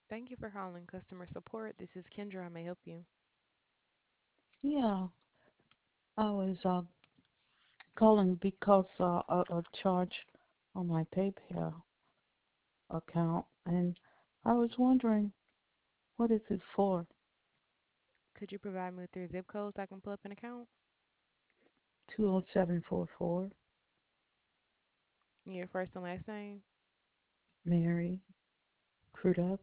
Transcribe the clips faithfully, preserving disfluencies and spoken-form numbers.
Thank you for calling customer support. This is Kendra. I may help you. Yeah, I was uh, calling because uh, a, a charge on my PayPal account, and I was wondering what is it for? Could you provide me with your zip code so I can pull up an account? Two zero seven four four, Your first and last name? Mary Crudup.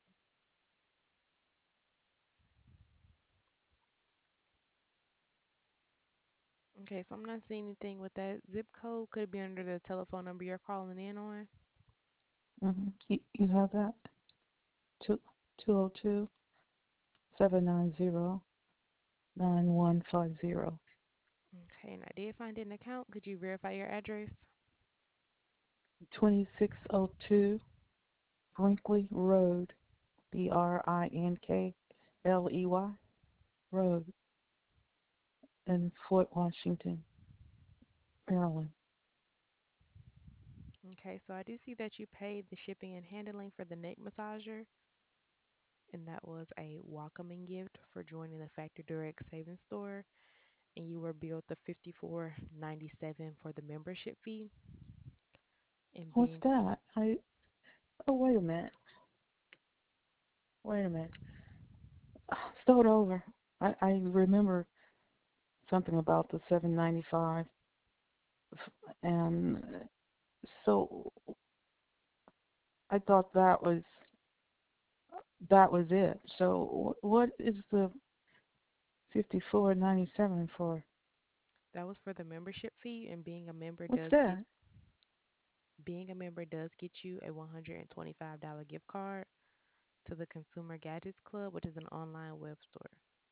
Okay, so I'm not seeing anything with that zip code. Could it be under the telephone number you're calling in on? Mm-hmm. You, you have that? Two two zero two seven nine zero nine one five zero. Okay, and I did find an account. Could you verify your address? Twenty six oh two Brinkley Road, B R I N K L E Y Road in Fort Washington, Maryland. Okay, so I do see that you paid the shipping and handling for the neck massager, and that was a welcoming gift for joining the Factor Direct Savings Store. And you were billed the fifty-four ninety-seven for the membership fee. And What's being that? I Oh, wait a minute. Wait a minute. Start over. I, I remember something about the seven ninety five, and so I thought that was that was it. So what is the fifty four ninety seven for? That was for the membership fee, and being a member What's does get that? being a member does get you a one hundred twenty-five dollars gift card to the Consumer Gadgets Club, which is an online web store.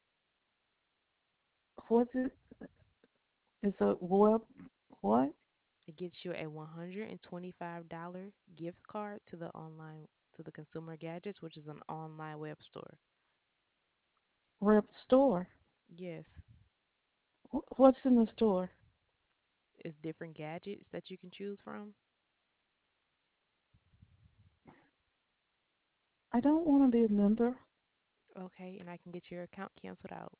What's it? Is a web what? It gets you a one hundred twenty-five dollars gift card to the online to the Consumer Gadgets, which is an online web store. Web store? Yes, Wh- What's in the store? it's different gadgets that you can choose from. I don't want to be a member. Okay, and I can get your account canceled out.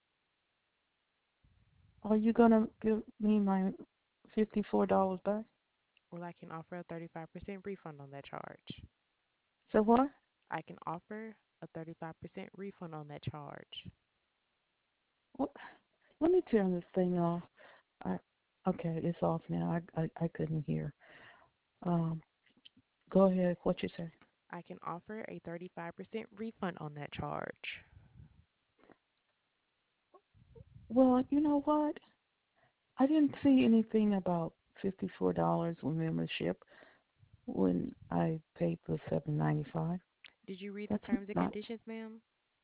Are you gonna give me my fifty four dollars back? Or I can offer a thirty-five percent refund on that charge. So what? I can offer a thirty-five percent refund on that charge. What? Let me turn this thing off. I, okay, it's off now. I, I, I couldn't hear. Um, Go ahead. What you say? I can offer a thirty-five percent refund on that charge. Well, you know what? I didn't see anything about fifty-four dollars with membership when I paid the seven ninety-five. Did you read the That's terms and not. conditions, ma'am?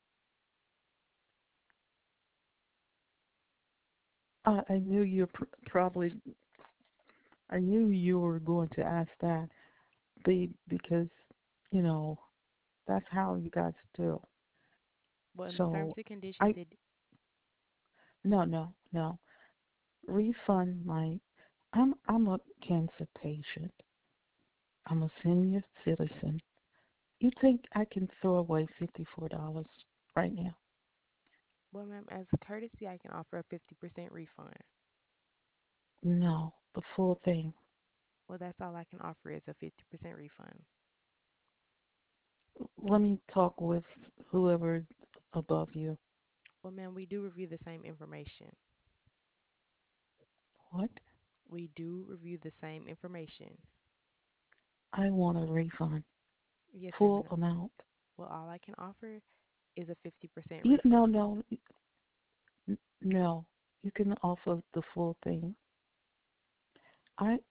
I, I knew you pr- probably. I knew you were going to ask that, be because you know that's how you guys do. Well, in the terms So and conditions, I it no no no refund my. I'm I'm a cancer patient. I'm a senior citizen. You think I can throw away fifty-four dollars right now? well, ma'am, as a courtesy, I can offer a fifty percent refund. No, the full thing. Well, that's all I can offer is a fifty percent refund. Let me talk with whoever above you. Well, ma'am, we do review the same information. What? We do review the same information. I want a refund. Yes, ma'am. Full And amount. well, all I can offer is a fifty percent You, refund. no, no, n- no. You can offer the full thing. I.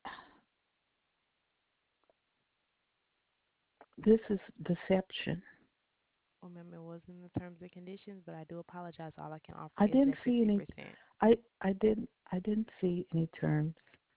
This is deception. Well, ma'am, it was in the terms and conditions, but I do apologize. All I can offer I is didn't that see any. fifty percent. I I didn't I didn't see any terms.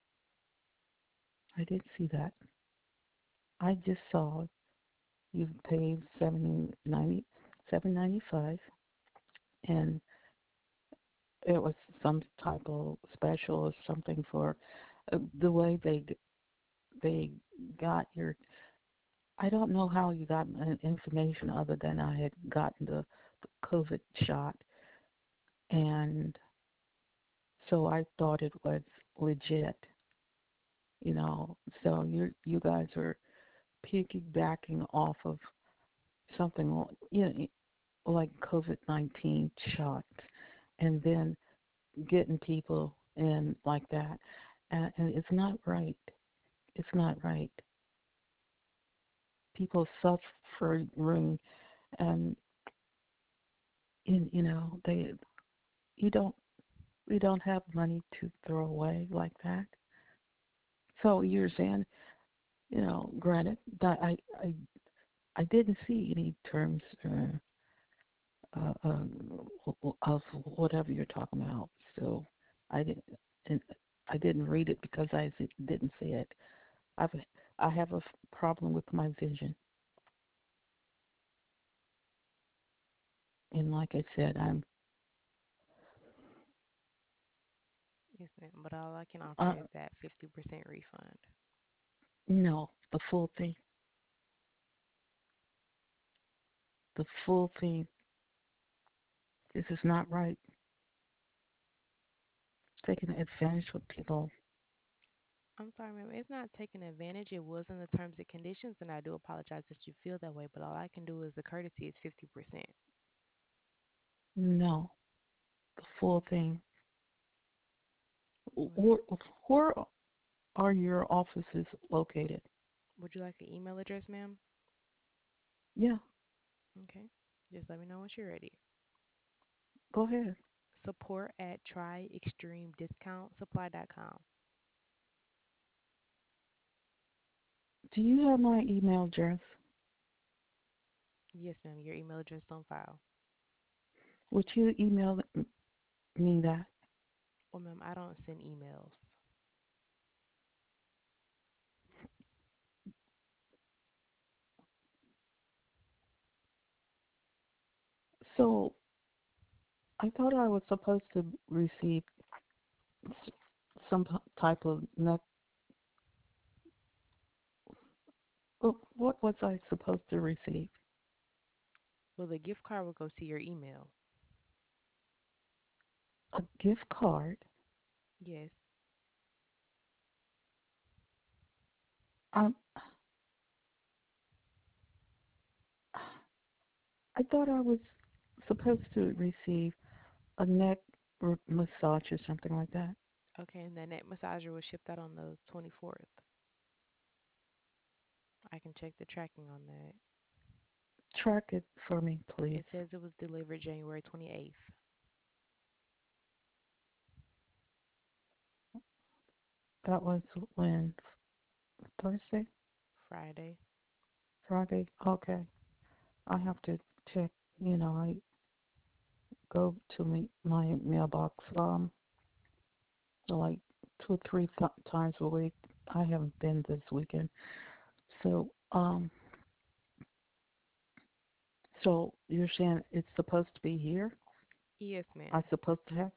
I didn't see that. I just saw you paid seventy ninety seven ninety five, and it was some type of special or something for uh, the way they they got your I don't know how you got an information other than I had gotten the, the COVID shot, and so I thought it was legit, you know. So you you guys are piggybacking off of something, you know, like COVID nineteen shots, and then getting people in like that, and, and it's not right. It's not right. People suffering, and in you know they you don't we don't have money to throw away like that. So you're saying, you know, granted that I I I didn't see any terms uh, uh, uh, of whatever you're talking about. So I didn't and I didn't read it because I didn't see it. I've I have a problem with my vision, and like I said, I'm Yes, ma'am. But all I can offer uh, is that fifty percent refund. no the full thing, the full thing. This is not right. Taking advantage of people. I'm sorry, ma'am. It's not taking advantage. It was in the terms and conditions, and I do apologize that you feel that way. But all I can do is the courtesy is fifty percent. No, the full thing. Well, Where, where are your offices located? would you like an email address, ma'am? Yeah, Okay. Just let me know once you're ready. go ahead. Support at try extreme discount supply dot com. Do you have my email address? Yes, ma'am. Your email address on file. Would you email me that? Well, ma'am, I don't send emails. So I thought I was supposed to receive some type of neck. What was I supposed to receive? Well, the gift card will go to your email. A gift card. Yes. Um, I thought I was supposed to receive a neck massage or something like that. Okay, and the neck massager was shipped out on the twenty-fourth. I can check the tracking on that. Track it for me, please. It says it was delivered January twenty-eighth, That was when Thursday, Friday. Friday. Okay, I have to check. You know, I go to me, my mailbox um like two or three th- times a week. I haven't been this weekend, so um, so you're saying it's supposed to be here? Yes, I'm ma'am. supposed to have,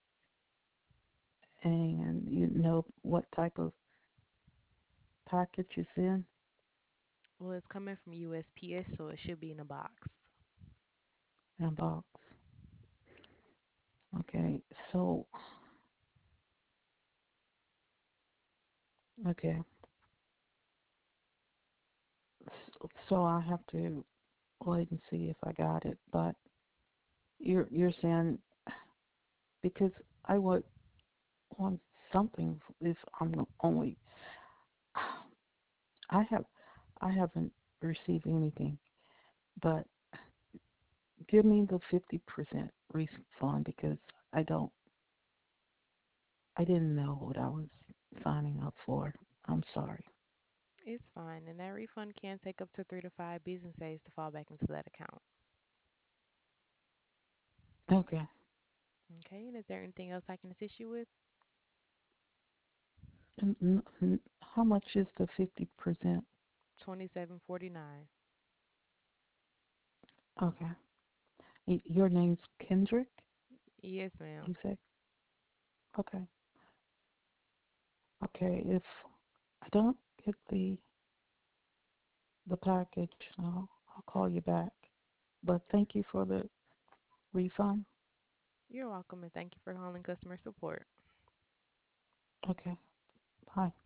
and you know what type of package it's in? Well, it's coming from U S P S, so it should be in a box. In a box. Okay, so okay, so, so I have to wait and see if I got it. But you're you're saying because I would want something if I'm the only. I have I haven't received anything, but give me the fifty percent refund because I don't I didn't know what I was signing up for. I'm sorry. It's fine, and that refund can take up to three to five business days to fall back into that account. Okay. Okay, and is there anything else I can assist you with? N- n- n- How much is the fifty percent? twenty-seven forty-nine. Okay. Y- Your name's Kendrick, Yes, ma'am. you say? Okay. Okay. If I don't get the the package. I'll, I'll call you back. But thank you for the refund. You're welcome and thank you for calling customer support. Okay. Bye.